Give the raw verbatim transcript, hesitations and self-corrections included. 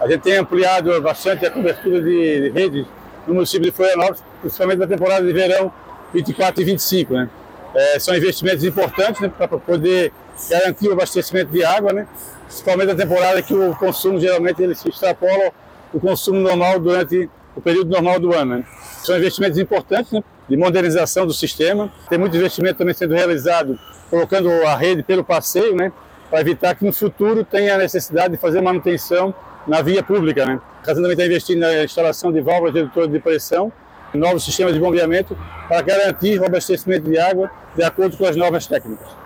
A gente tem ampliado bastante a cobertura de redes no município de Florianópolis, principalmente na temporada de verão vinte e quatro e vinte e cinco, né? É, são investimentos importantes, né, para poder garantir o abastecimento de água, né? Principalmente na temporada que o consumo geralmente ele se extrapola o consumo normal durante o período normal do ano, né? São investimentos importantes, né, de modernização do sistema. Tem muito investimento também sendo realizado colocando a rede pelo passeio, né, para evitar que no futuro tenha a necessidade de fazer manutenção na via pública, né? A casa também está investindo na instalação de válvulas redutoras de pressão, novos sistemas de bombeamento para garantir o abastecimento de água de acordo com as normas técnicas.